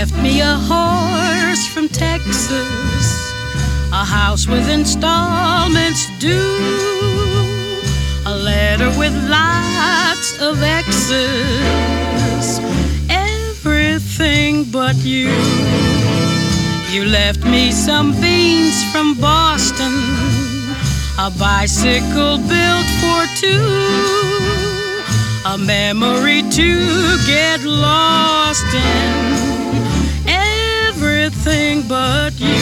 left me a horse from Texas, a house with installments due, a letter with lots of X's, everything but you. You left me some beans from Boston, a bicycle built for two, a memory to get lost in, everything but you.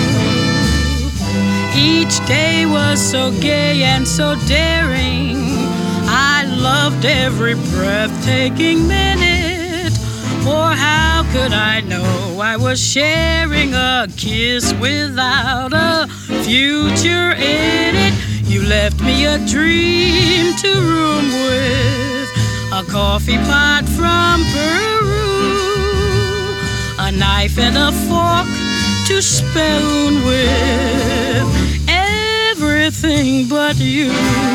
Each day was so gay and so daring, I loved every breathtaking minute. For how could I know I was sharing a kiss without a future in it? You left me a dream to room with, a coffee pot from Peru, a knife and a fork to spoon with, everything but you.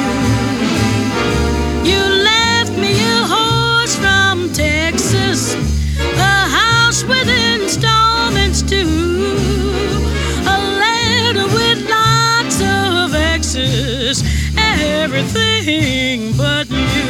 You left me a horse from Texas, a house with installments too, a letter with lots of X's, everything but you.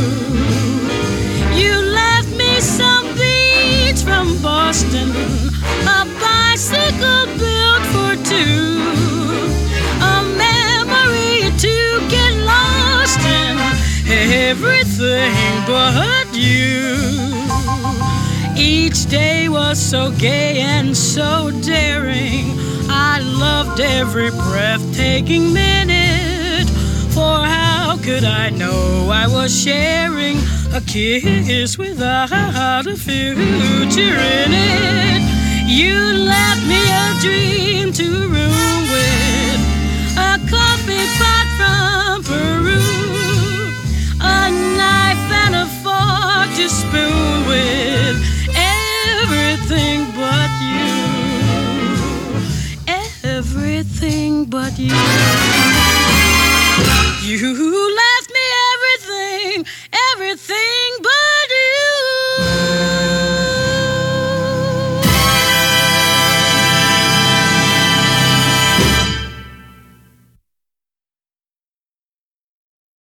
You left me some beads from Boston, a bicycle built for two, a memory to get lost in, everything but you. Each day was so gay and so daring, I loved every breathtaking minute. For how could I know I was sharing a kiss without a future in it? You left me a dream to room with, a coffee pot from Peru, a knife and a fork to spoon with, everything but you, everything but you. You